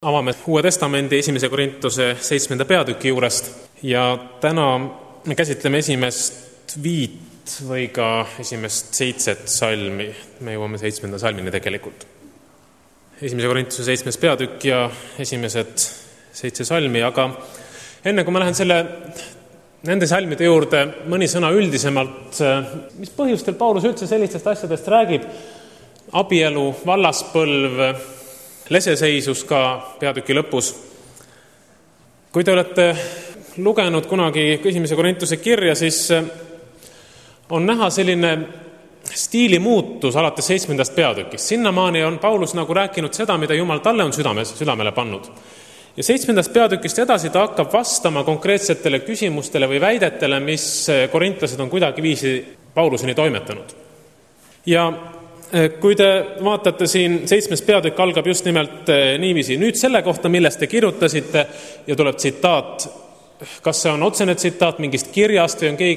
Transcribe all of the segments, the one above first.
Avame Uue Testamendi 1. Korintuse 7. peatüki juurest ja täna me käsitleme esimest 5 või ka esimest 7 salmi. Me jõuame 7. salmini tegelikult. 1. Korintuse 7. peatükk ja esimesed 7 salmi, aga enne kui ma lähen nende salmide juurde, mõni sõna üldisemalt, mis põhjustel Paulus üldse sellistest asjadest räägib, abielu, vallaspõlv, leseseisus ka peatüki lõpus. Kui te olete lugenud kunagi 1. Korintuse kirja, siis on näha selline stiilimuutus alates 7. peatükist. Sinnamaani on Paulus nagu rääkinud seda, mida Jumal talle on südamele pannud. Ja 7. peatükist edasi ta hakkab vastama konkreetsetele küsimustele või väidetele, mis korintlased on kuidagi viisi Pauluseni toimetanud. Ja kui te vaatate siin 7. peatükk algab just nimelt niiviisi. Nüüd selle kohta, millest te kirjutasite, ja tuleb tsitaat, kas see on otsene tsitaat mingist kirjast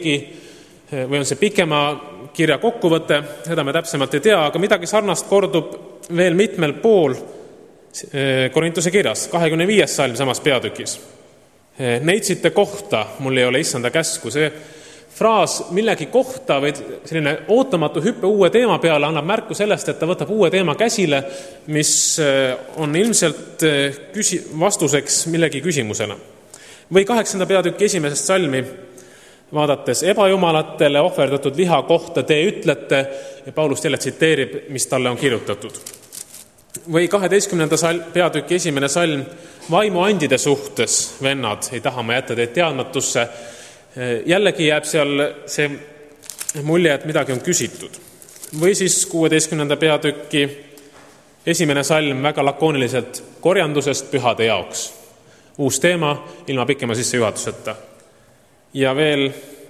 või on see pikema kirja kokkuvõte, seda me täpsemalt ei tea, aga midagi sarnast kordub veel mitmel pool Korintuse kirjas, 25. salm samas peatükis. Neitsite kohta, mul ei ole issanda käsku. See fraas millegi kohta või selline ootamatu hüppe uue teema peale annab märku sellest, et ta võtab uue teema käsile, mis on ilmselt vastuseks millegi küsimusena. Või 8. peatükki 1. salmi vaadates ebajumalatele ohverdatud liha kohta te ütlete, ja Paulus jälle tsiteerib, mis talle on kirjutatud. Või 12. peatüki 1. salm vaimuandide suhtes, vennad, ei taha ma jätta teid teadmatusse. Jällegi jääb seal see mulje, et midagi on küsitud. Või siis 16. peatüki 1. salm väga lakooniliselt korjandusest pühade jaoks. Uus teema ilma pikema sissejuhatuseta. Ja veel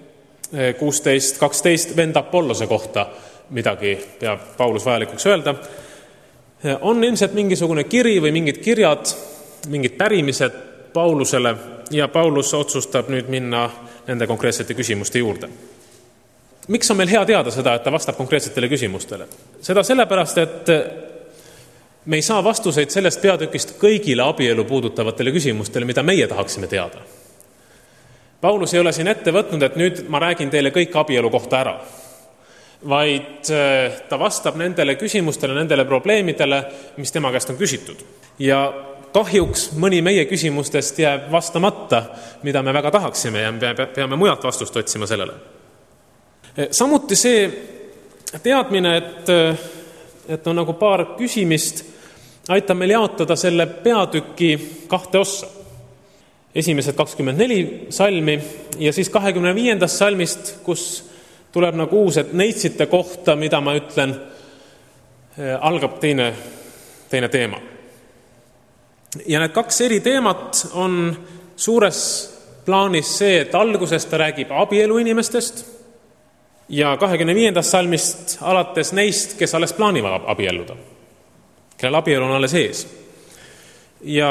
16-12 vend Apollose kohta midagi peab Paulus vajalikuks öelda. On ilmselt mingisugune kiri või mingid kirjad, mingid pärimised Paulusele ja Paulus otsustab nüüd minna nende konkreetsete küsimuste juurde. Miks on meil hea teada seda, et ta vastab konkreetsetele küsimustele? Seda sellepärast, et me ei saa vastuseid sellest peatükist kõigile abielu puudutavatele küsimustele, mida meie tahaksime teada. Paulus ei ole siin ette võtnud, et nüüd ma räägin teile kõik abielu kohta ära, vaid ta vastab nendele küsimustele, nendele probleemidele, mis tema käest on küsitud. Ja kahjuks mõni meie küsimustest jääb vastamata, mida me väga tahaksime ja peame mujalt vastust otsima sellele. Samuti see teadmine, et on nagu paar küsimist, aitab meil jaotada selle peatüki 2 ossa. Esimesed 24 salmi ja siis 25. salmist, kus tuleb nagu uus, et neitsite kohta, mida ma ütlen, algab teine teema. Ja need 2 eri teemat on suures plaanis see, et alguses ta räägib abielu inimestest ja 25. salmist alates neist, kes alles plaanivad abielluda, kellel abielu on alles ees. Ja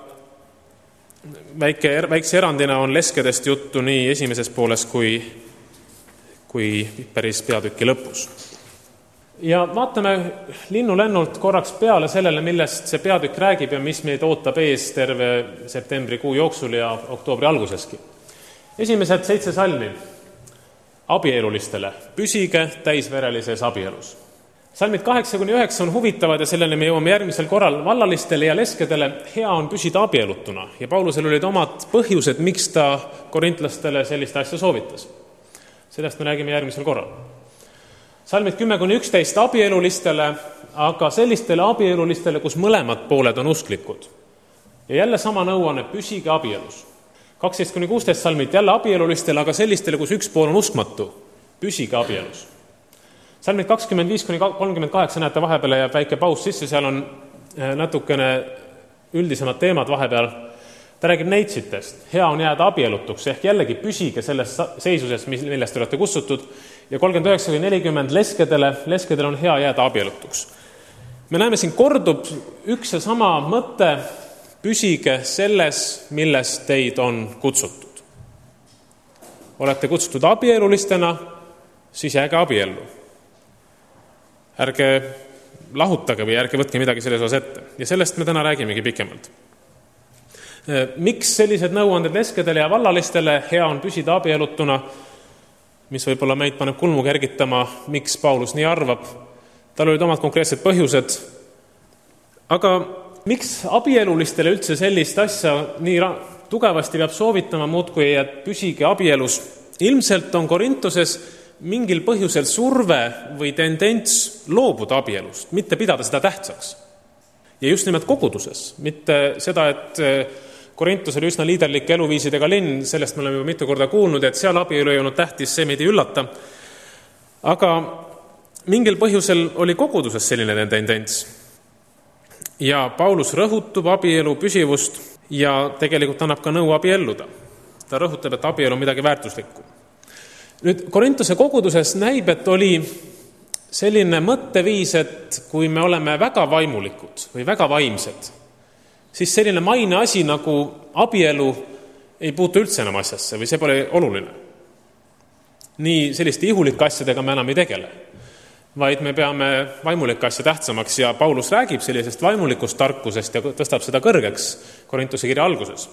väikse erandina on leskedest juttu nii esimeses pooles kui päris peatüki lõpus. Ja vaatame linnulennult korraks peale sellele, millest see peatükk räägib ja mis meid ootab ees terve septembrikuu jooksul ja oktoobri alguseski. Esimesed 7 salmi abielulistele. Püsige täisverelises abielus. Salmid 8-9 on huvitavad ja sellele me jõuame järgmisel korral. Vallalistele ja leskedele hea on püsida abielutuna ja Paulusel olid omad põhjused, miks ta korintlastele sellist asja soovitas. Sellest me räägime järgmisel korral. Salmid 10-11 abielulistele, aga sellistele abielulistele, kus mõlemad pooled on usklikud. Ja jälle sama nõuanne, püsige abielus. 12-16 salmid jälle abielulistele, aga sellistele, kus üks pool on uskmatu, püsige abielus. Salmid 25-38 näete vahepeale ja väike paus sisse, seal on natukene üldisemad teemad vahepeal. Ta räägib neitsitest, hea on jääda abielutuks, ehk jällegi püsige selles seisuses, millest te olete kutsutud. Ja 39-40 leskedele on hea jääda abielutuks. Me näeme, siin kordub üks ja sama mõte, püsige selles, millest teid on kutsutud. Olete kutsutud abielulistena, siis jääge abiellu. Ärge lahutage või ärge võtke midagi selles osas ette. Ja sellest me täna räägimegi pikemalt. Miks sellised nõuanded leskedele ja vallalistele? Hea on püsida abielutuna, mis võib-olla meid paneb kulmu kergitama, miks Paulus nii arvab. Tal olid omad konkreetsed põhjused. Aga miks abielulistele üldse sellist asja nii tugevasti peab soovitama muudkui, et püsige abielus? Ilmselt on Korintoses mingil põhjusel surve või tendents loobuda abielust, mitte pidada seda tähtsaks. Ja just nimelt koguduses, mitte seda, et Korintus oli üsna liiderlik eluviisidega linn, sellest me oleme juba mitu korda kuulnud, et seal abielu ei olnud tähtis, see meid ei üllata. Aga mingil põhjusel oli koguduses selline tendents. Ja Paulus rõhutub abielu püsivust ja tegelikult annab ka nõu abielluda. Ta rõhutab, et abielu on midagi väärtuslikku. Nüüd Korintuse koguduses näib, et oli selline mõtteviis, et kui me oleme väga vaimulikud või väga vaimsed, siis selline maine asi nagu abielu ei puutu üldse enam asjasse või see pole oluline. Nii selliste ihulike asjadega me enam ei tegele, vaid me peame vaimulike asja tähtsamaks ja Paulus räägib sellisest vaimulikust tarkusest ja tõstab seda kõrgeks Korintuse kirja alguses.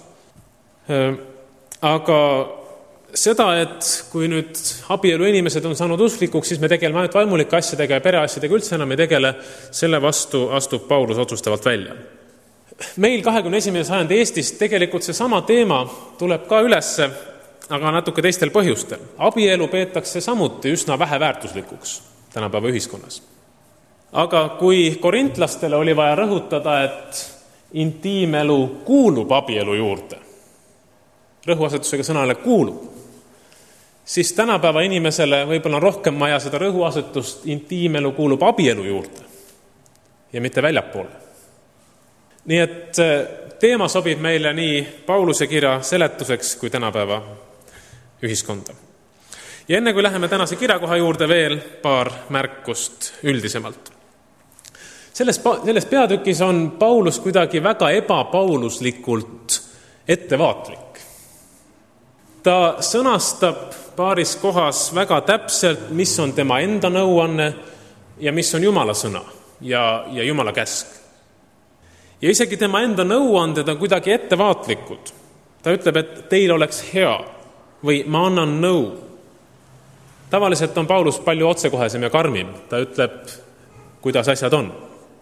Aga seda, et kui nüüd abielu inimesed on saanud usklikuks, siis me tegeleme ainult vaimulike asjadega ja pereasjadega üldse enam ei tegele, selle vastu astub Paulus otsustavalt välja. Meil 21. sajandi Eestis tegelikult see sama teema tuleb ka ülesse, aga natuke teistel põhjustel. Abielu peetakse samuti üsna väheväärtuslikuks tänapäeva ühiskonnas. Aga kui korintlastele oli vaja rõhutada, et intiimelu kuulub abielu juurde, rõhuasetusega sõnale kuulub, siis tänapäeva inimesele võib-olla on rohkem maja seda rõhuasetust intiimelu kuulub abielu juurde ja mitte väljapoole. Nii et teema sobib meile nii Pauluse kirja seletuseks kui tänapäeva ühiskonda. Ja enne kui läheme tänase kirjakoha juurde veel paar märkust üldisemalt. Selles peatükis on Paulus kuidagi väga ebapauluslikult ettevaatlik. Ta sõnastab paaris kohas väga täpselt, mis on tema enda nõuanne ja mis on Jumala sõna ja Jumala käsk. Ja isegi tema enda nõuanded on kuidagi ettevaatlikud. Ta ütleb, et teil oleks hea või ma annan nõu. Tavaliselt on Paulus palju otsekohesem ja karmim. Ta ütleb, kuidas asjad on.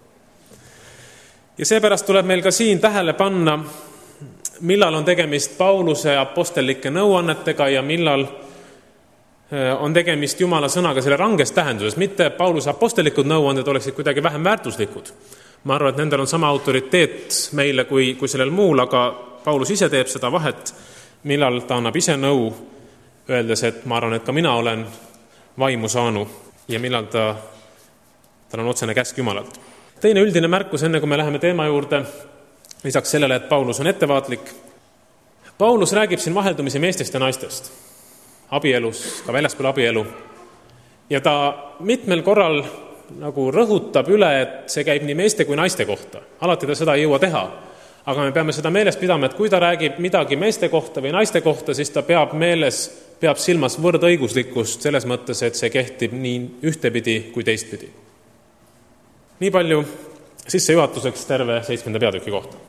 Ja seepärast tuleb meil ka siin tähele panna, millal on tegemist Pauluse apostellike nõuannetega ja millal on tegemist Jumala sõnaga selle ranges tähenduses. Mitte Pauluse apostellikud nõuanded oleksid kuidagi vähem väärtuslikud. Ma arvan, et nendel on sama autoriteet meile kui sellel muul, aga Paulus ise teeb seda vahet, millal ta annab ise nõu, öeldes, et ma arvan, et ka mina olen vaimu saanu ja millal tal on otsene käsk Jumalalt. Teine üldine märkus, enne kui me läheme teema juurde, lisaks sellele, et Paulus on ettevaatlik. Paulus räägib siin vaheldumisi meestest ja naistest, abielus, ka väljaspool abielu. Ja ta mitmel korral nagu rõhutab üle, et see käib nii meeste kui naiste kohta. Alati ta seda ei jõua teha. Aga me peame seda meeles pidama, et kui ta räägib midagi meeste kohta või naiste kohta, siis ta peab silmas võrdõiguslikkust selles mõttes, et see kehtib nii ühtepidi kui teistpidi. Nii palju sissejuhatuseks terve 7. peatüki kohta.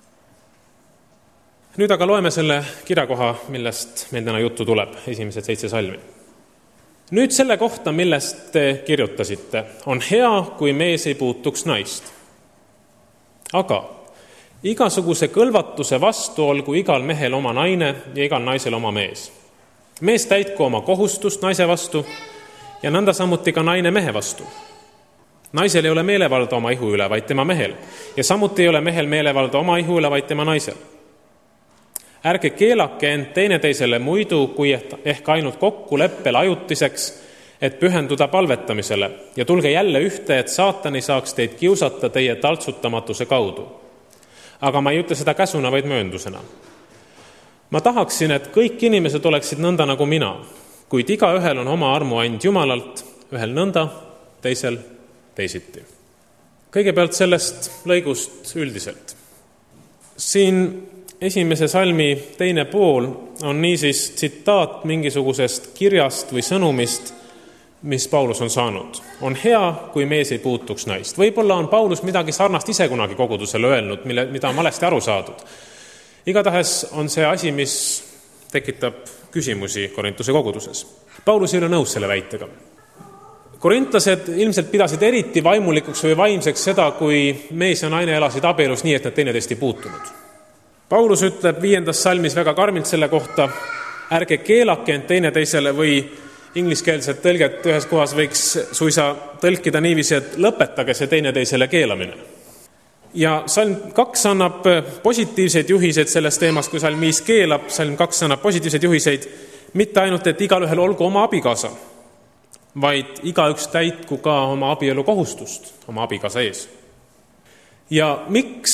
Nüüd aga loeme selle kirjakoha, millest meil täna juttu tuleb, esimesed 7 salmi. Nüüd selle kohta, millest te kirjutasite, on hea, kui mees ei puutuks naist. Aga igasuguse kõlvatuse vastu olgu igal mehel oma naine ja igal naisel oma mees. Mees täitku oma kohustust naise vastu ja nõnda samuti ka naine mehe vastu. Naisel ei ole meelevalda oma ihu üle, vaid tema mehel, ja samuti ei ole mehel meelevalda oma ihu üle, vaid tema naisel. Ärge keelake end teineteisele muidu, kui ehk ainult kokkuleppel ajutiseks, et pühenduda palvetamisele, ja tulge jälle ühte, et saatani saaks teid kiusata teie taltsutamatuse kaudu. Aga ma ei ütle seda käsuna, vaid mööndusena. Ma tahaksin, et kõik inimesed oleksid nõnda nagu mina, kuid igaühel on oma armuand Jumalalt, ühel nõnda, teisel teisiti. Kõigepealt sellest lõigust üldiselt. Siin esimese salmi teine pool on niisiis tsitaat mingisugusest kirjast või sõnumist, mis Paulus on saanud. On hea, kui mees ei puutuks naist. Võib-olla on Paulus midagi sarnast ise kunagi kogudusele öelnud, mida on valesti aru saadud. Igatahes on see asi, mis tekitab küsimusi Korintuse koguduses. Paulus ei ole nõus selle väitega. Korintlased ilmselt pidasid eriti vaimulikuks või vaimseks seda, kui mees ja naine elasid abielus nii, et nad teineteist ei puutunud. Paulus ütleb 5. salmis väga karmilt selle kohta, ärge keelake end teineteisele või ingliskeelset tõlget ühes kohas võiks suisa tõlkida niiviisi, et lõpetage see teineteisele keelamine. Ja salm 2 annab positiivseid juhiseid sellest teemast, kui salm 5 keelab, salm 2 annab positiivseid juhiseid, mitte ainult, et igalühel olgu oma abikaasa, vaid igaüks täitku ka oma abielu kohustust oma abikaasa ees. Ja miks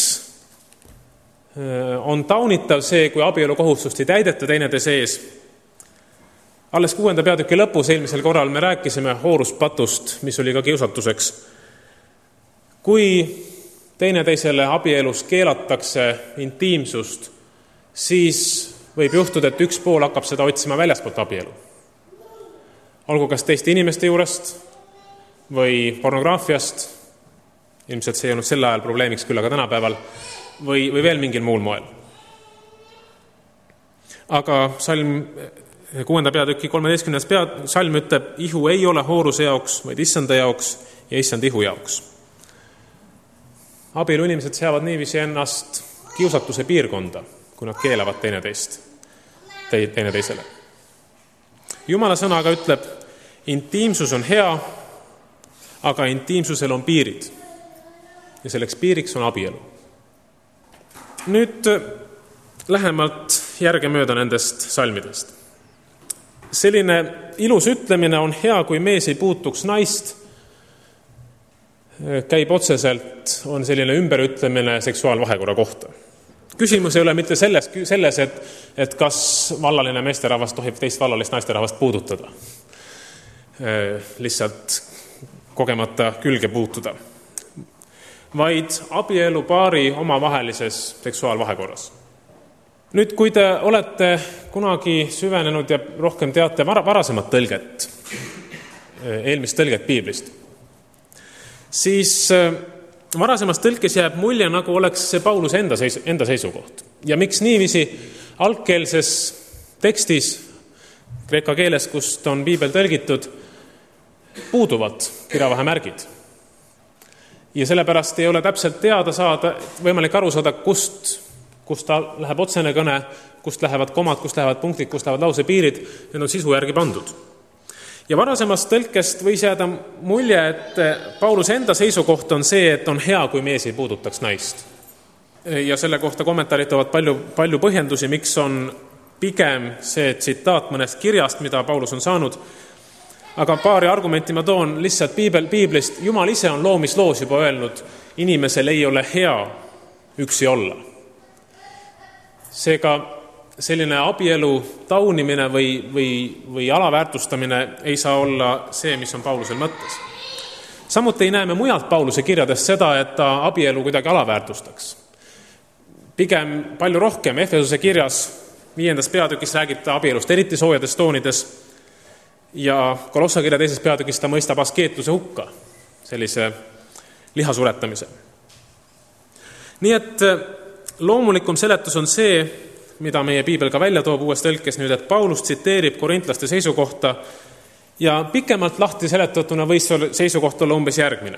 on taunitav see, kui abielu kohustust ei täideta teineteise ees? Alles 6. peatüki lõpus eelmisel korral me rääkisime hooruspatust, mis oli ka kiusatuseks. Kui teineteisele abielus keelatakse intiimsust, siis võib juhtuda, et üks pool hakkab seda otsima väljaspoolt abielu. Olgu kas teiste inimeste juurest või pornograafiast, ilmselt see ei olnud sel ajal probleemiks, küll aga tänapäeval, või veel mingil muul moel. Aga salm 6. peatüki 13. salm ütleb, ihu ei ole hooruse jaoks, vaid issanda jaoks ja issand ihu jaoks. Abielu inimesed seavad niiviisi ennast kiusatuse piirkonda, kui nad keelavad teineteisele. Jumala sõna aga ütleb, intiimsus on hea, aga intiimsusel on piirid. Ja selleks piiriks on abielu. Nüüd lähemalt järgemööda nendest salmidest. Selline ilus ütlemine on hea, kui mees ei puutuks naist, käib otseselt, on selline ümberütlemine seksuaalvahekorra kohta. Küsimus ei ole mitte selles, et kas vallaline meesterahvas tohib teist vallalist naisterahvast puudutada. Lihtsalt kogemata külge puutuda. Vaid abielupaari omavahelises seksuaalvahekorras. Nüüd, kui te olete kunagi süvenenud ja rohkem teate varasemat tõlget, eelmist tõlget piiblist, siis varasemas tõlkes jääb mulje, nagu oleks see Pauluse enda seisukoht. Ja miks niiviisi algkeelses tekstis, kreeka keeles, kust on piibel tõlgitud, puuduvad kirjavahemärgid. Ja sellepärast ei ole täpselt võimalik aru saada, kust ta läheb otsene kõne, kust lähevad komad, kust lähevad punktid, kust lähevad lausepiirid, need on sisu järgi pandud. Ja varasemast tõlkest võis jääda mulje, et Pauluse enda seisukoht on see, et on hea, kui mees ei puudutaks naist. Ja selle kohta kommentaarid toovad palju põhjendusi, miks on pigem see tsitaat mõnest kirjast, mida Paulus on saanud. Aga paari argumenti ma toon lihtsalt piiblist. Jumal ise on loomisloos juba öelnud, inimesel ei ole hea üksi olla. Seega selline abielu taunimine või alaväärtustamine ei saa olla see, mis on Paulusel mõttes. Samuti ei näeme mujalt Pauluse kirjadest seda, et ta abielu kuidagi alaväärtustaks. Pigem palju rohkem Efesuse kirjas 5. peatükis räägib ta abielust eriti soojades toonides ja Kolossa kirja 2. peatükis ta mõistab askeetuse hukka, sellise lihasuretamise. Nii et loomulikum seletus on see, mida meie piibel ka välja toob uues tõlkes nüüd, et Paulus tsiteerib korintlaste seisukohta ja pikemalt lahti seletatuna võis seisukoht olla umbes järgmine.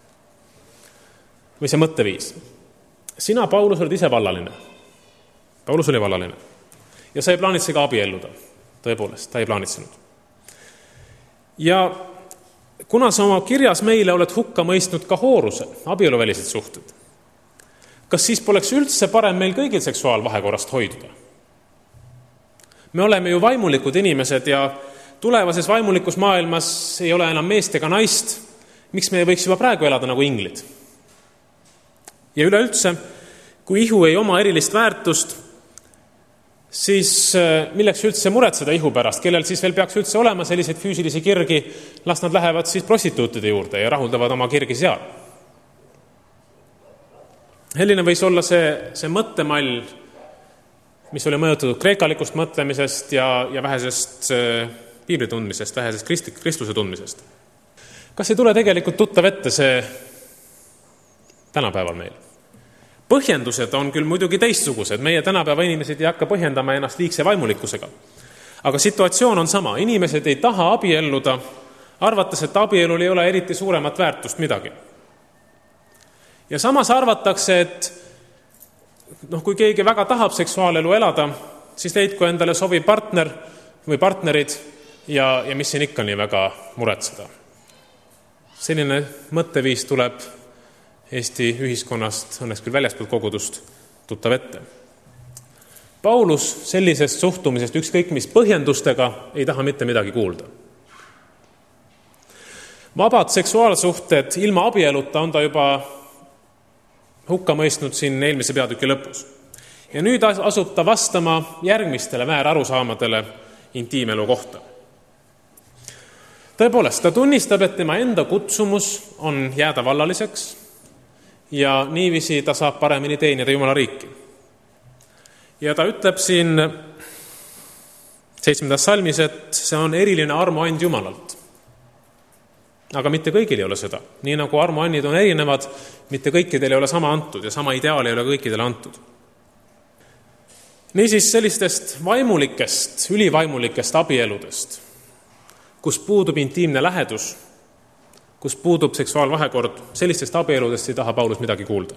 Või see mõtteviis. Sina, Paulus, oled ise vallaline. Paulus oli vallaline. Ja sa ei plaanitse ka abielluda. Tõepoolest, ta ei plaanitsenud. Ja kuna sa oma kirjas meile oled hukka mõistnud ka hooruse, abieluvälised suhted, kas siis poleks üldse parem meil kõigil seksuaalvahekorrast hoiduda? Me oleme ju vaimulikud inimesed ja tulevases vaimulikus maailmas ei ole enam meest ega naist. Miks me võiks juba praegu elada nagu inglid? Ja üleüldse, kui ihu ei oma erilist väärtust, siis milleks üldse muretseda ihu pärast? Kellel siis veel peaks üldse olema selliseid füüsilisi kirgi? Las nad lähevad siis prostituutide juurde ja rahuldavad oma kirgi seal. Selline võis olla see mõttemall, mis oli mõjutatud kreekalikust mõtlemisest ja vähesest piibli tundmisest, vähesest Kristuse tundmisest. Kas ei tule tegelikult tuttav ette see tänapäeval meil? Põhjendused on küll muidugi teistsugused, meie tänapäeva inimesed ei hakka põhjendama ennast liigse vaimulikkusega. Aga situatsioon on sama, inimesed ei taha abielluda, arvates, et abielul ei ole eriti suuremat väärtust midagi. Ja samas arvatakse, et kui keegi väga tahab seksuaalelu elada, siis leidku endale sobiv partner või partnerid ja mis siin ikka nii väga muretseda. Selline mõtteviis tuleb Eesti ühiskonnast, õnneks küll väljaspool kogudust, tuttav ette. Paulus sellisest suhtumisest ükskõik mis põhjendustega ei taha mitte midagi kuulda. Vabad seksuaalsuhted ilma abieluta on ta juba hukka mõistnud siin eelmise peatüki lõpus. Ja nüüd asub ta vastama järgmistele väärarusaamadele intiimelu kohta. Tõepoolest, ta tunnistab, et tema enda kutsumus on jääda vallaliseks ja niiviisi ta saab paremini teenida Jumala riiki. Ja ta ütleb siin 7. salmis, et see on eriline armuand Jumalalt. Aga mitte kõigil ei ole seda. Nii nagu armuannid on erinevad, mitte kõikidel ei ole sama antud ja sama ideaal ei ole kõikidele antud. Niisiis sellistest vaimulikest, ülivaimulikest abieludest, kus puudub intiimne lähedus, kus puudub seksuaalvahekord, sellistest abieludest ei taha Paulus midagi kuulda.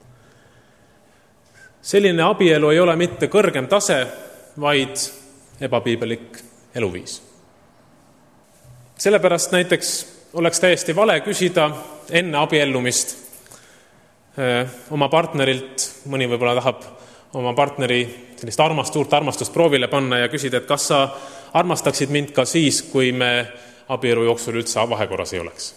Selline abielu ei ole mitte kõrgem tase, vaid ebapiibelik eluviis. Sellepärast näiteks oleks täiesti vale küsida enne abiellumist oma partnerilt, mõni võib-olla tahab oma partneri sellist suurt armastust proovile panna ja küsida, et kas sa armastaksid mind ka siis, kui me abielu jooksul üldse vahekorras ei oleks.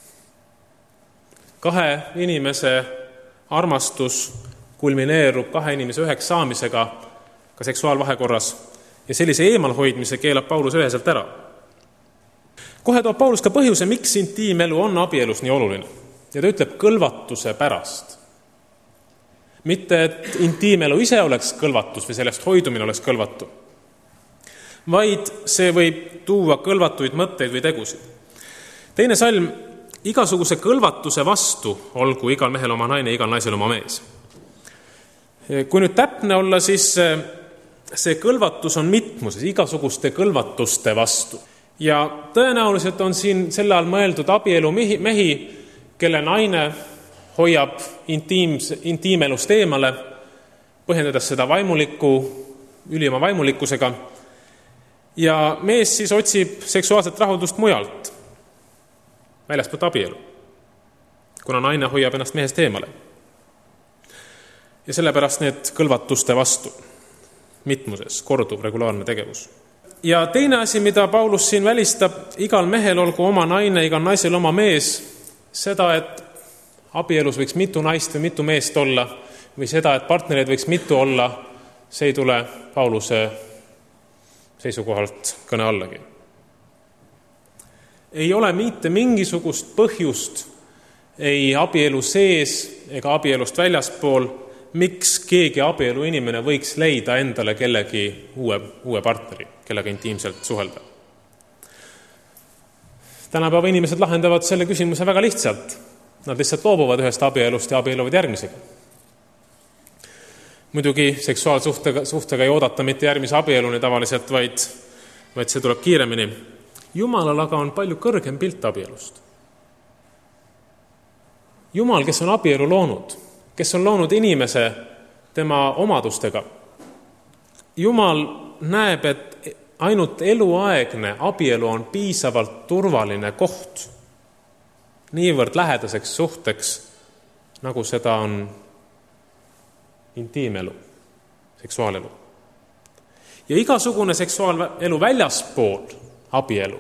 Kahe inimese armastus kulmineerub kahe inimese üheks saamisega ka seksuaalvahekorras ja sellise eemalhoidmise keelab Paulus üheselt ära. Kohe toob Paulus ka põhjuse, miks intiimelu on abielus nii oluline. Ja ta ütleb kõlvatuse pärast. Mitte, et intiimelu ise oleks kõlvatus või sellest hoidumine oleks kõlvatu, vaid see võib tuua kõlvatuid mõtteid või tegusid. Teine salm, igasuguse kõlvatuse vastu olgu igal mehel oma naine, igal naisel oma mees. Kui nüüd täpne olla, siis see kõlvatus on mitmuses, igasuguste kõlvatuste vastu. Ja tõenäoliselt on siin selle all mõeldud abielu mehi, kelle naine hoiab intiimelust eemale, põhjendades seda ülima vaimulikkusega. Ja mees siis otsib seksuaalset rahuldust mujalt, väljaspoolt abielu, kuna naine hoiab ennast mehest eemale. Ja sellepärast need kõlvatuste vastu mitmuses, korduv regulaarne tegevus. Ja teine asi, mida Paulus siin välistab, igal mehel olgu oma naine, igal naisel oma mees, seda, et abielus võiks mitu naist või mitu meest olla, või seda, et partnereid võiks mitu olla, see ei tule Pauluse seisukohalt kõne allagi. Ei ole mitte mingisugust põhjust ei abielu sees ega abielust väljaspool, miks keegi abielu inimene võiks leida endale kellegi uue partneri, kellega intiimselt suhelda. Tänapäeva inimesed lahendavad selle küsimuse väga lihtsalt. Nad lihtsalt loobuvad ühest abielust ja abielluvad järgmisega. Muidugi seksuaalsuhtega ei oodata mitte järgmise abieluni tavaliselt, vaid see tuleb kiiremini. Jumalal aga on palju kõrgem pilt abielust. Jumal, kes on abielu loonud, kes on loonud inimese tema omadustega. Jumal näeb, et ainult eluaegne abielu on piisavalt turvaline koht niivõrd lähedaseks suhteks, nagu seda on intiimelu, seksuaalelu. Ja igasugune seksuaalelu väljaspool abielu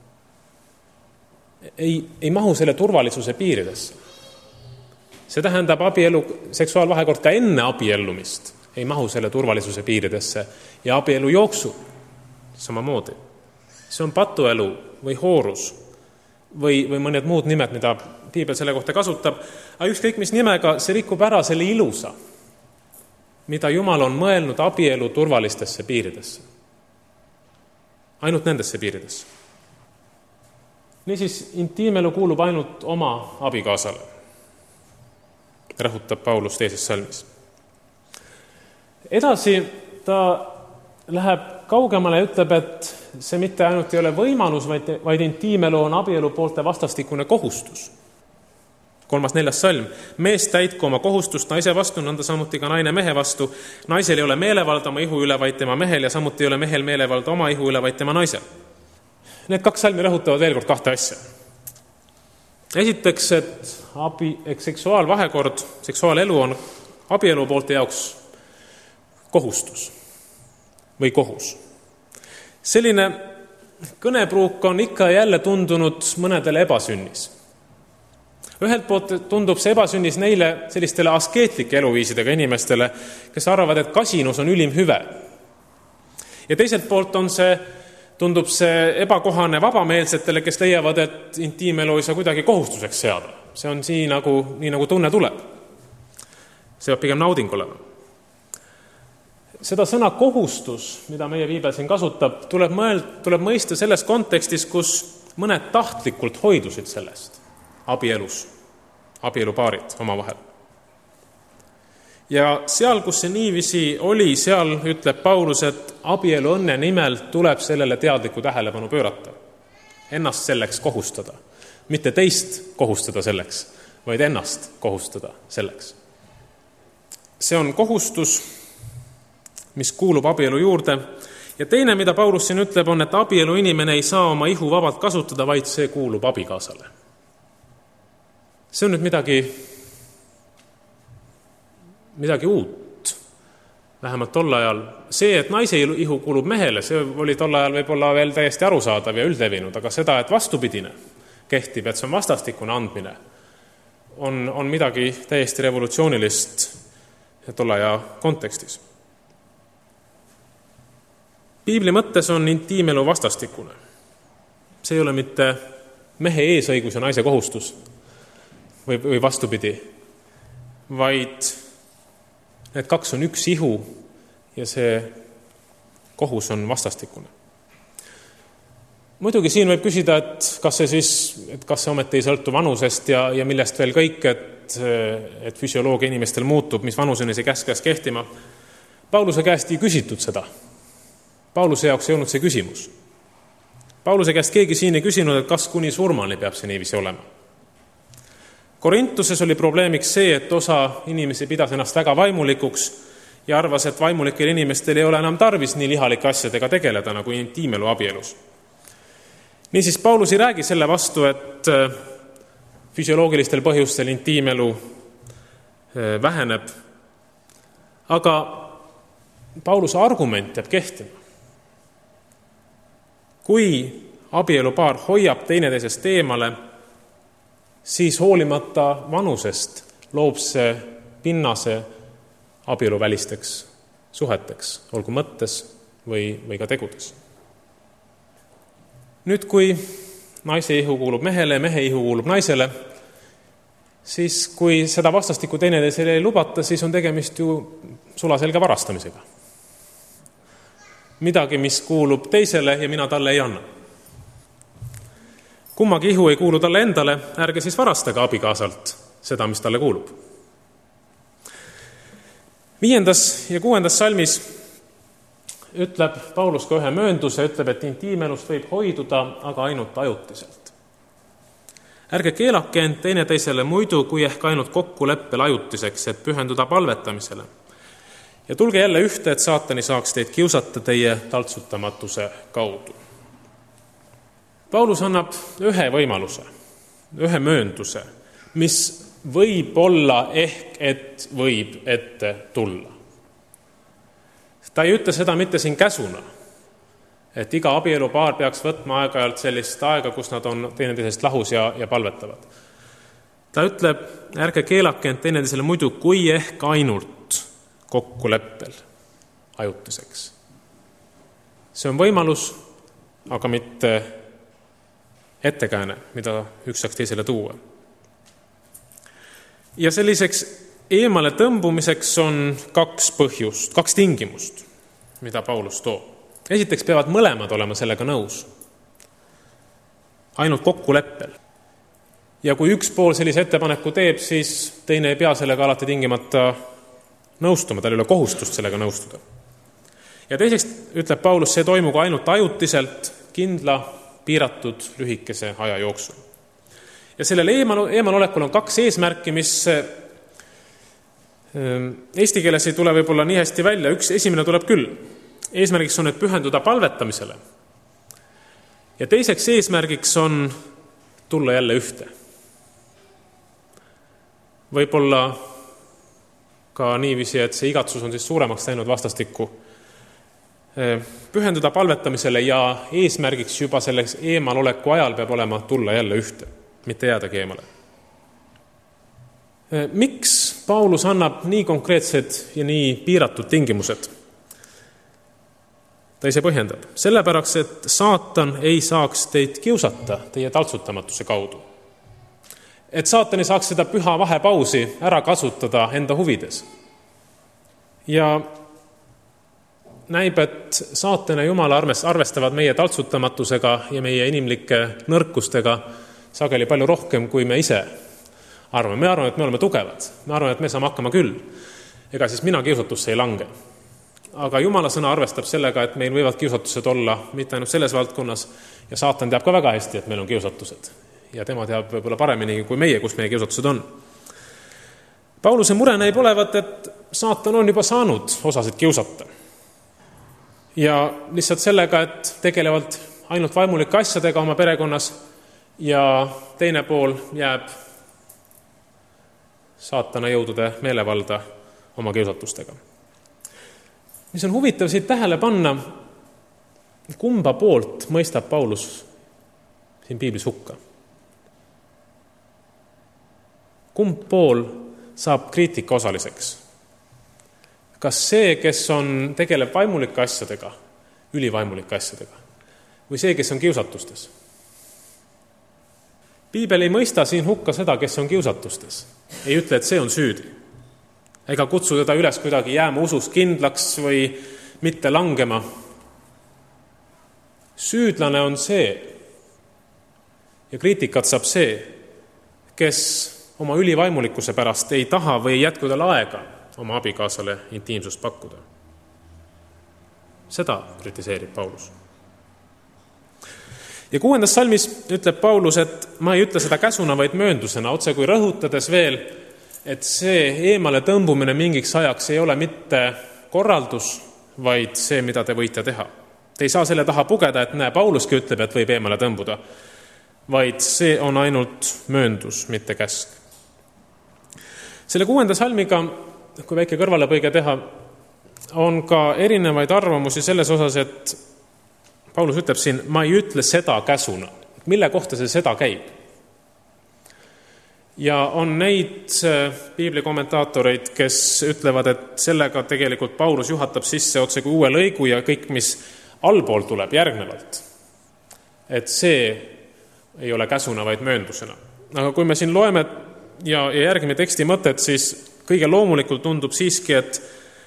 ei mahu selle turvalisuse piiridesse. See tähendab abielu seksuaalvahekord ka enne abiellumist ei mahu selle turvalisuse piiridesse ja abielu jooksul samamoodi. See on patuelu või hoorus või mõned muud nimed, mida Piibel selle kohta kasutab, aga ükskõik mis nimega see rikub ära selle ilusa, mida Jumal on mõelnud abielu turvalistesse piiridesse. Ainult nendesse piiridesse. Niisiis, intiimelu kuulub ainult oma abikaasale. rõhutab Paulus 2. salmis. Edasi ta läheb kaugemale ja ütleb, et see mitte ainult ei ole võimalus, vaid intiimelu on abielu poolte vastastikune kohustus. 3.4. salm. Mees täitku oma kohustust naise vastu, nõnda samuti ka naine mehe vastu. Naisel ei ole meelevalda oma ihu üle, vaid tema mehel, ja samuti ei ole mehel meelevalda oma ihu üle, vaid tema naisel. Need 2 salmi rõhutavad veel kord 2 asja. Esiteks, et seksuaalvahekord, seksuaalelu on abielu poolte jaoks kohustus või kohus. Selline kõnepruuk on ikka jälle tundunud mõnedele ebasünnis. Ühelt poolt tundub see ebasünnis neile sellistele askeetlike eluviisidega inimestele, kes arvavad, et kasinus on ülim hüve. Ja teiselt poolt tundub see ebakohane vabameelsetele, kes leiavad, et intiimelu ei saa kuidagi kohustuseks seada. See on nii nagu tunne tuleb. See peab pigem nauding olema. Seda sõna kohustus, mida meie viibel siin kasutab, tuleb mõista selles kontekstis, kus mõned tahtlikult hoidusid sellest abielupaarid omavahel. Ja seal, kus see niiviisi oli, seal ütleb Paulus, et abielu õnne nimel tuleb sellele teadliku tähelepanu pöörata. Ennast selleks kohustada. Mitte teist kohustada selleks, vaid ennast kohustada selleks. See on kohustus, mis kuulub abielu juurde. Ja teine, mida Paulus siin ütleb, on, et abielu inimene ei saa oma ihu vabalt kasutada, vaid see kuulub abikaasale. See on nüüd midagi uut, vähemalt tol ajal. See, et naise ihu kuulub mehele, see oli tol ajal võib-olla veel täiesti arusaadav ja üldlevinud, aga seda, et vastupidine kehtib, et see on vastastikune andmine, on midagi täiesti revolutsioonilist tol aja kontekstis. Piibli mõttes on intiimelu vastastikune. See ei ole mitte mehe eesõigus ja naise kohustus või vastupidi, vaid need 2 on üks ihu ja see kohus on vastastikune. Muidugi siin võib küsida, et kas see ometi ei sõltu vanusest ja millest veel kõik, et füsioloogia inimestel muutub, mis vanuseni see käskas kehtima. Pauluse käest ei küsitud seda. Pauluse jaoks ei olnud see küsimus. Pauluse käest keegi siin ei küsinud, et kas kuni surmani peab see niiviisi olema. Korintuses oli probleemiks see, et osa inimesi pidas ennast väga vaimulikuks ja arvas, et vaimulikel inimestel ei ole enam tarvis nii lihalike asjadega tegeleda nagu intiimelu abielus. Niisiis, Paulus ei räägi selle vastu, et füsioloogilistel põhjustel intiimelu väheneb, aga Pauluse argument jääb kehtima. Kui abielupaar hoiab teineteisest eemale, siis hoolimata vanusest loob see pinnase abieluvälisteks suheteks, olgu mõttes või ka tegudes. Nüüd, kui naise ihu kuulub mehele ja mehe ihu kuulub naisele, siis kui seda vastastikku teineteisele ei lubata, siis on tegemist ju sulaselge varastamisega. Midagi, mis kuulub teisele ja mina talle ei anna. Kummagi ihu ei kuulu talle endale, ärge siis varastage abikaasalt seda, mis talle kuulub. 5. ja 6. salmis ütleb Paulus ka ühe möönduse, ütleb, et intiimelust võib hoiduda, aga ainult ajutiselt. Ärge keelake end teineteisele muidu, kui ehk ainult kokkuleppel ajutiseks, et pühenduda palvetamisele. Ja tulge jälle ühte, et saatani saaks teid kiusata teie taltsutamatuse kaudu. Paulus annab ühe võimaluse, ühe möönduse, mis võib olla et võib ette tulla. Ta ei ütle seda mitte siin käsuna, et iga abielupaar peaks võtma aeg-ajalt sellist aega, kus nad on teineteisest lahus ja palvetavad. Ta ütleb, ärge keelake end teineteisele muidu, kui ehk ainult kokkuleppel ajutiseks. See on võimalus, aga mitte ettekääne, mida üks saaks teisele tuua. Ja selliseks eemale tõmbumiseks on 2 põhjust, 2 tingimust, mida Paulus toob. Esiteks peavad mõlemad olema sellega nõus. Ainult kokkuleppel. Ja kui üks pool sellise ettepaneku teeb, siis teine ei pea sellega alati tingimata nõustuma, tal ei ole kohustust sellega nõustuda. Ja teiseks ütleb Paulus, see toimugu ainult ajutiselt, kindla, piiratud, lühikese aja jooksul. Ja sellel eemalolekul on 2 eesmärki, mis eesti keeles ei tule võib-olla nii hästi välja. Esimene tuleb küll. Eesmärgiks on, et pühenduda palvetamisele. Ja teiseks eesmärgiks on tulla jälle ühte. Võib-olla ka niiviisi, et see igatsus on siis suuremaks läinud vastastikku. Pühenduda palvetamisele ja eesmärgiks juba selleks eemaloleku ajal peab olema tulla jälle ühte, mitte jäädagi eemale. Miks Paulus annab nii konkreetsed ja nii piiratud tingimused? Ta ise põhjendab. Sellepärast, et saatan ei saaks teid kiusata teie taltsutamatuse kaudu. Et saatan ei saaks seda püha vahepausi ära kasutada enda huvides. Ja näib, et saatan ja Jumal arvestavad meie taltsutamatusega ja meie inimlike nõrkustega sageli palju rohkem, kui me ise arvame. Me arvame, et me oleme tugevad. Me arvame, et me saame hakkama küll. Ega siis mina kiusatusse ei lange. Aga Jumala sõna arvestab sellega, et meil võivad kiusatused olla mitte ainult selles valdkonnas ja saatan teab ka väga hästi, et meil on kiusatused. Ja tema teab võib-olla paremini kui meie, kus meie kiusatused on. Pauluse mure näib olevat, et saatan on juba saanud osasid kiusata. Ja lihtsalt sellega, et tegelevad ainult vaimulike asjadega oma perekonnas ja teine pool jääb saatana jõudude meelevalda oma kiusatustega. Mis on huvitav siit tähele panna, kumba poolt mõistab Paulus siin piiblis hukka. Kumb pool saab kriitika osaliseks? Kas see, kes tegeleb vaimulike asjadega, ülivaimulike asjadega, või see, kes on kiusatustes? Piibel ei mõista siin hukka seda, kes on kiusatustes. Ei ütle, et see on süüdi. Ega kutsu teda üles kuidagi jääma usus kindlaks või mitte langema. Süüdlane on see ja kriitikat saab see, kes oma ülivaimulikkuse pärast ei taha või ei jätku tal aega oma abikaasale intiimsust pakkuda. Seda kritiseerib Paulus. Ja 6. salmis ütleb Paulus, et ma ei ütle seda käsuna, vaid mööndusena, otse kui rõhutades veel, et see eemale tõmbumine mingiks ajaks ei ole mitte korraldus, vaid see, mida te võite teha. Te ei saa selle taha pugeda, et Pauluski ütleb, et võib eemale tõmbuda, vaid see on ainult mööndus, mitte käsk. Selle 6. salmiga, kui väike kõrvalepõige teha, on ka erinevaid arvamusi selles osas, et Paulus ütleb siin, ma ei ütle seda käsuna. Mille kohta see seda käib? Ja on neid piibli kommentaatoreid, kes ütlevad, et sellega tegelikult Paulus juhatab sisse otse kui uue lõigu ja kõik, mis allpool tuleb järgnevalt. Et see ei ole käsuna, vaid mööndusena. Aga kui me siin loeme ja järgime teksti mõtet, siis kõige loomulikult tundub siiski, et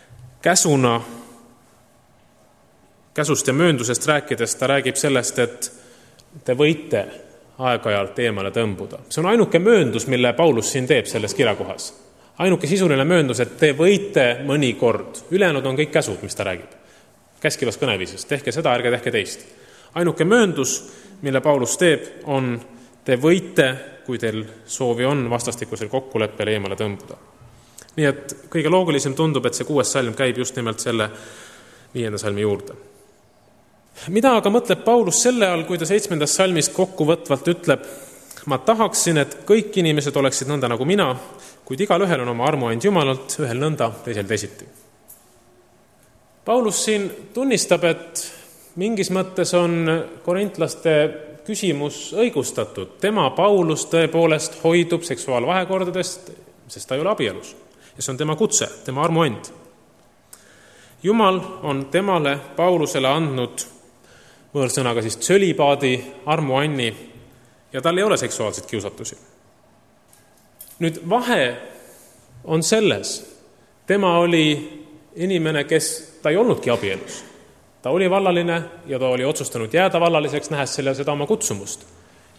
käsust ja mööndusest rääkides ta räägib sellest, et te võite aeg-ajalt eemale tõmbuda. See on ainuke mööndus, mille Paulus siin teeb selles kirjakohas. Ainuke sisuline mööndus, et te võite mõnikord. Ülejäänud on kõik käsud, mis ta räägib. Käskivas kõneviises. Tehke seda, ärge tehke teist. Ainuke mööndus, mille Paulus teeb, on te võite, kui teil soovi on, vastastikusel kokkuleppel eemale tõmbuda. Nii et kõige loogilisem tundub, et see 6. salm käib just nimelt selle 5. salmi juurde. Mida aga mõtleb Paulus selle all, kui ta 7. salmist kokkuvõtvalt ütleb, ma tahaksin, et kõik inimesed oleksid nõnda nagu mina, kuid igal ühel on oma armuand Jumalalt, ühel nõnda, teisel teisiti. Paulus siin tunnistab, et mingis mõttes on korintlaste küsimus õigustatud. Tema Paulus tõepoolest hoidub seksuaalvahekordadest, sest ta ei ole abielus. Ja see on tema kutse, tema armuand. Jumal on temale, Paulusele andnud võõrsõnaga siis tsölibaadi, armuanni ja tal ei ole seksuaalseid kiusatusi. Nüüd vahe on selles, tema oli inimene, ta ei olnudki abielus. Ta oli vallaline ja ta oli otsustanud jääda vallaliseks, nähes seda oma kutsumust.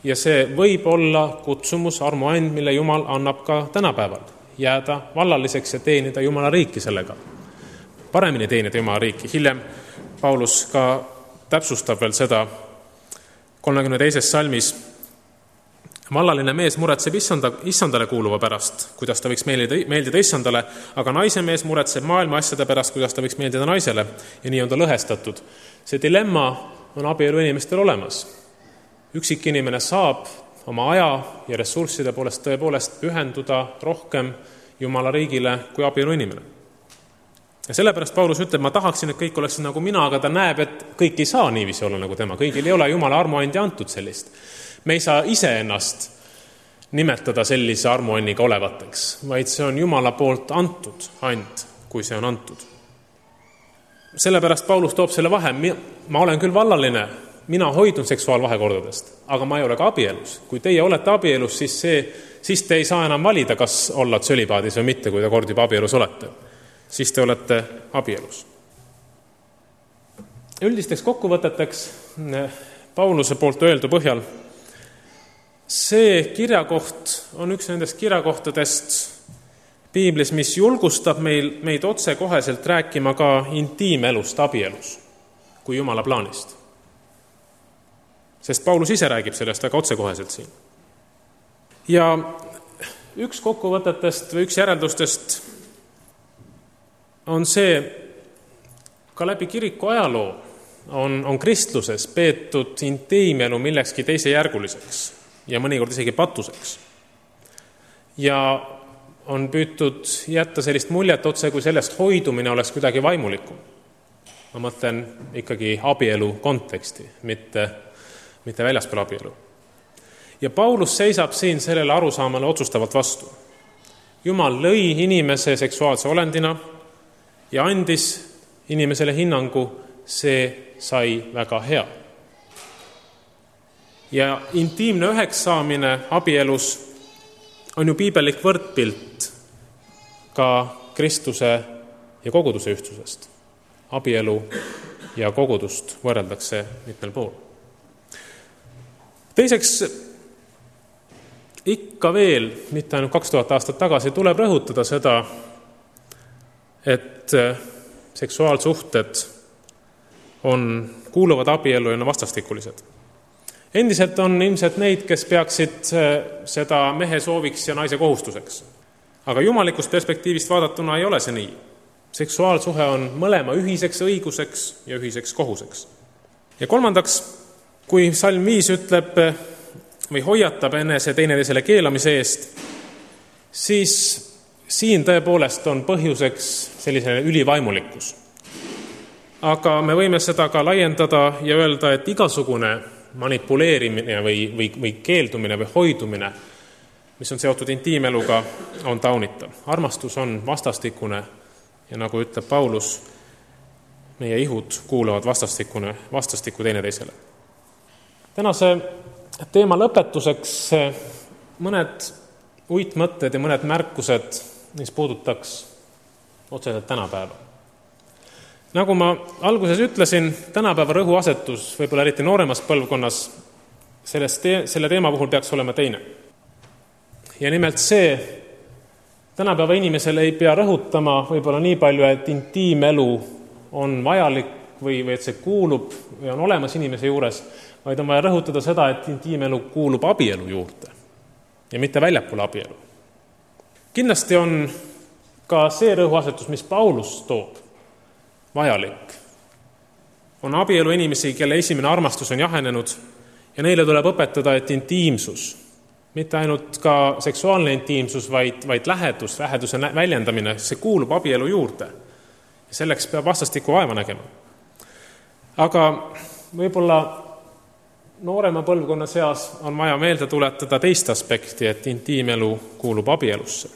ja see võib olla kutsumus, armuand, mille Jumal annab ka tänapäeval. Jääda vallaliseks ja teenida Jumala riiki sellega. Paremini teenida Jumala riiki. Hiljem Paulus ka täpsustab veel seda 32. salmis. Vallaline mees muretseb issandale kuuluva pärast, kuidas ta võiks meeldida issandale, aga naise mees muretseb maailma asjade pärast, kuidas ta võiks meeldida naisele, ja nii on ta lõhestatud. See dilemma on abielu inimestel olemas. Üksik inimene saab oma aja ja ressursside poolest tõepoolest pühenduda rohkem Jumala riigile kui abielu inimene. Ja sellepärast Paulus ütleb, ma tahaksin, et kõik oleksid nagu mina, aga ta näeb, et kõik ei saa niiviisi olla nagu tema. Kõigil ei ole Jumala armuandi antud sellist. Me ei saa ise ennast nimetada sellise armuanniga olevateks, vaid see on Jumala poolt antud and, kui see on antud. Sellepärast Paulus toob selle vahe. Ma olen küll vallaline, mina hoidun seksuaalvahekordadest, aga ma ei ole ka abielus. Kui teie olete abielus, siis te ei saa enam valida, kas olla tsölibaadis või mitte, kui te kord juba abielus olete. Siis te olete abielus. Üldisteks kokkuvõteteks Pauluse poolt öeldu põhjal. See kirjakoht on üks nendest kirjakohtadest piiblis, mis julgustab meid otsekoheselt rääkima ka intiimelust abielus kui Jumala plaanist. Sest Paulus ise räägib sellest väga otsekoheselt siin. Ja üks kokkuvõtetest või üks järeldustest on see, ka läbi kiriku ajaloo on kristluses peetud intiimelu millekski teisejärguliseks ja mõnikord isegi patuseks. Ja on püütud jätta sellist muljet otse, kui sellest hoidumine oleks kuidagi vaimulikum. Ma mõtlen ikkagi abielu konteksti, mitte väljaspool abielu. Ja Paulus seisab siin sellele arusaamale otsustavalt vastu. Jumal lõi inimese seksuaalse olendina ja andis inimesele hinnangu, see sai väga hea. Ja intiimne üheks saamine abielus on ju piibellik võrdpilt ka Kristuse ja koguduse ühtsusest. Abielu ja kogudust võrreldakse mitmel pool. Teiseks, ikka veel, mitte ainult 2000 aastat tagasi, tuleb rõhutada seda, et seksuaalsuhted kuuluvad abiellu ja on vastastikulised. Endiselt on ilmselt neid, kes peaksid seda mehe sooviks ja naise kohustuseks. Aga jumalikust perspektiivist vaadatuna ei ole see nii. Seksuaalsuhe on mõlema ühiseks õiguseks ja ühiseks kohuseks. Ja kolmandaks, kui salm 5 ütleb või hoiatab enese teineteisele keelamise eest, siis siin tõepoolest on põhjuseks selline ülivaimulikkus. Aga me võime seda ka laiendada ja öelda, et igasugune manipuleerimine või keeldumine või hoidumine, mis on seotud intiimeluga, on taunitav. Armastus on vastastikune ja nagu ütleb Paulus, meie ihud kuuluvad vastastikku teineteisele. Tänase teema lõpetuseks mõned uitmõtted ja mõned märkused, mis puudutaks otseselt tänapäeva. Nagu ma alguses ütlesin, tänapäeva rõhuasetus, võib-olla eriti nooremas põlvkonnas, selle teema puhul peaks olema teine. Ja nimelt see, tänapäeva inimesele ei pea rõhutama võib-olla nii palju, et intiimelu on vajalik või et see kuulub või on olemas inimese juures, vaid on vaja rõhutada seda, et intiimelu kuulub abielu juurde ja mitte väljapoole abielu. Kindlasti on ka see rõhuasetus, mis Paulus toob, vajalik. On abielu inimesi, kelle esimene armastus on jahenenud ja neile tuleb õpetada, et intiimsus, mitte ainult ka seksuaalne intiimsus, vaid läheduse väljendamine, see kuulub abielu juurde. Selleks peab vastastikku vaeva nägema. Aga võib-olla noorema põlvkonna seas on vaja meelde tuletada teist aspekti, et intiimelu kuulub abielusse.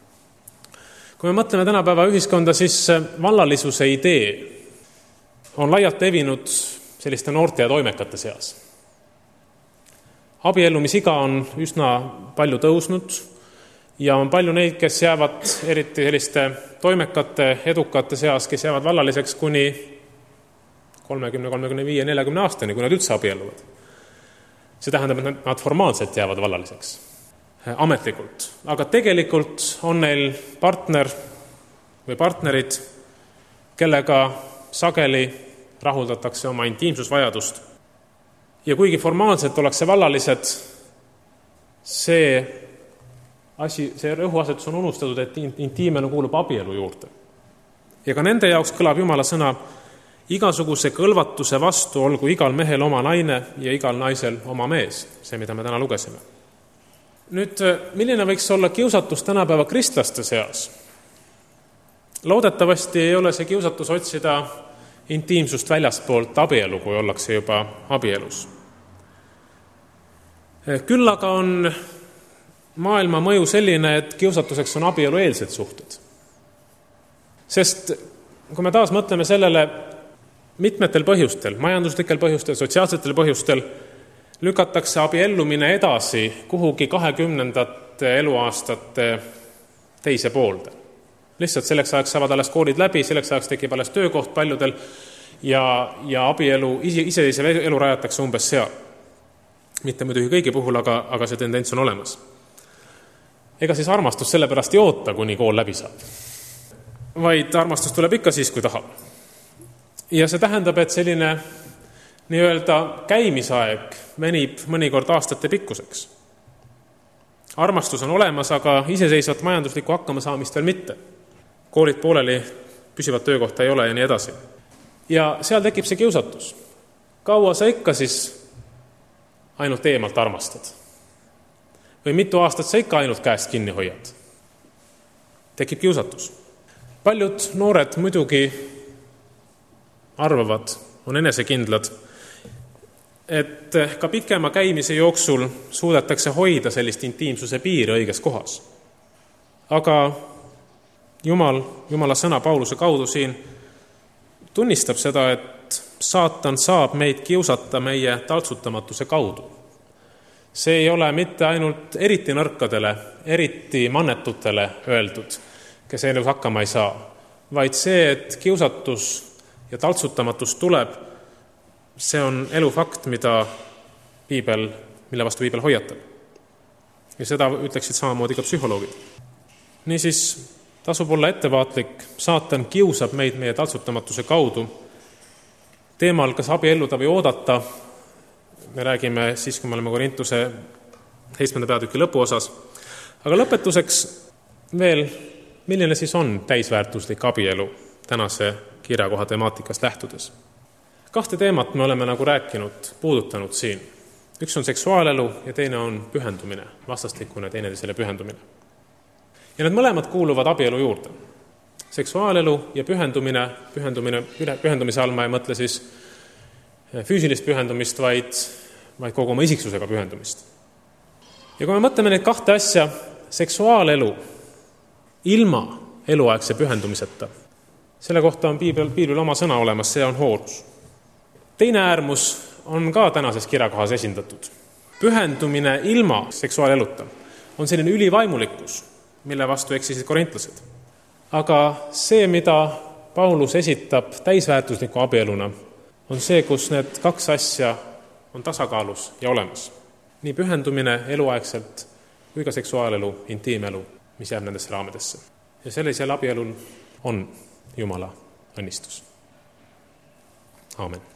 Kui me mõtleme tänapäeva ühiskonda, siis vallalisuse idee on laialt levinud selliste noorte ja toimekate seas. Abiellumisiga on üsna palju tõusnud ja on palju neid, kes jäävad eriti selliste toimekate, edukate seas, kes jäävad vallaliseks kuni 30, 35, 40 aastani, kui nad üldse abielluvad. See tähendab, et nad formaalselt jäävad vallaliseks, ametlikult. Aga tegelikult on neil partner või partnerid, kellega sageli rahuldatakse oma intiimsusvajadust. Ja kuigi formaalselt ollakse vallalised, see rõhuasetus on unustatud, et intiimelu kuulub abielu juurde. Ja ka nende jaoks kõlab Jumala sõna: igasuguse kõlvatuse vastu olgu igal mehel oma naine ja igal naisel oma mees. See, mida me täna lugesime. Nüüd, milline võiks olla kiusatus tänapäeva kristlaste seas? Loodetavasti ei ole see kiusatus otsida intiimsust väljaspoolt abielu, kui ollakse juba abielus. Küll aga on maailma mõju selline, et kiusatuseks on abielueelsed suhted. Sest kui me taas mõtleme sellele, mitmetel põhjustel, majanduslikel põhjustel, sotsiaalsetel põhjustel, lükatakse abiellumine edasi kuhugi 20. eluaastate teise poolde. Lihtsalt selleks ajaks saavad alles koolid läbi, selleks ajaks tekib alles töökoht paljudel ja abielu, iseseisev elu rajatakse umbes seal. Mitte muidugi kõigi puhul, aga see tendents on olemas. Ega siis armastus sellepärast ei oota, kuni kool läbi saab. Vaid armastus tuleb ikka siis, kui tahab. Ja see tähendab, et selline nii-öelda käimisaeg venib mõnikord aastate pikkuseks. Armastus on olemas, aga iseseisvat majanduslikku hakkamasaamist veel mitte. Koolid pooleli, püsivat töökohta ei ole ja nii edasi. Ja seal tekib see kiusatus. Kaua sa ikka siis ainult eemalt armastad? Või mitu aastat sa ikka ainult käest kinni hoiad? Tekib kiusatus. Paljud noored muidugi arvavad, on enesekindlad, et ka pikema käimise jooksul suudetakse hoida sellist intiimsuse piiri õiges kohas. Aga Jumala sõna Pauluse kaudu siin tunnistab seda, et saatan saab meid kiusata meie taltsutamatuse kaudu. See ei ole mitte ainult eriti nõrkadele, eriti mannetutele öeldud, kes elus hakkama ei saa, vaid see, et kiusatus ja taltsutamatus tuleb, see on elufakt, mille vastu piibel hoiatab. Ja seda ütleksid samamoodi ka psühholoogid. Niisiis tasub olla ettevaatlik, saatan kiusab meid meie taltsutamatuse kaudu. Teemal, kas abielluda või oodata, me räägime siis, kui me oleme Korintuse 7. peatüki lõpuosas. Aga lõpetuseks veel, milline siis on täisväärtuslik abielu tänase kirjakoha temaatikast lähtudes. 2 teemat me oleme nagu rääkinud, puudutanud siin. Üks on seksuaalelu ja teine on pühendumine, vastastikune teineteisele pühendumine. Ja need mõlemad kuuluvad abielu juurde. Seksuaalelu ja pühendumise all ma ei mõtle siis füüsilist pühendumist, vaid kogu oma isiksusega pühendumist. Ja kui me mõtleme neid 2 asja, seksuaalelu ilma eluaegse pühendumiseta, selle kohta on piiblil oma sõna olemas, see on hoorus. Teine äärmus on ka tänases kirjakohas esindatud. Pühendumine ilma seksuaaleluta on selline ülivaimulikkus, mille vastu eksisid korintlased. Aga see, mida Paulus esitab täisväärtusliku abieluna, on see, kus need 2 asja on tasakaalus ja olemas. Nii pühendumine eluaegselt kui ka seksuaalelu, intiimelu, mis jääb nendesse raamidesse. Ja sellisel abielul on Jumala õnnistus. Aamen.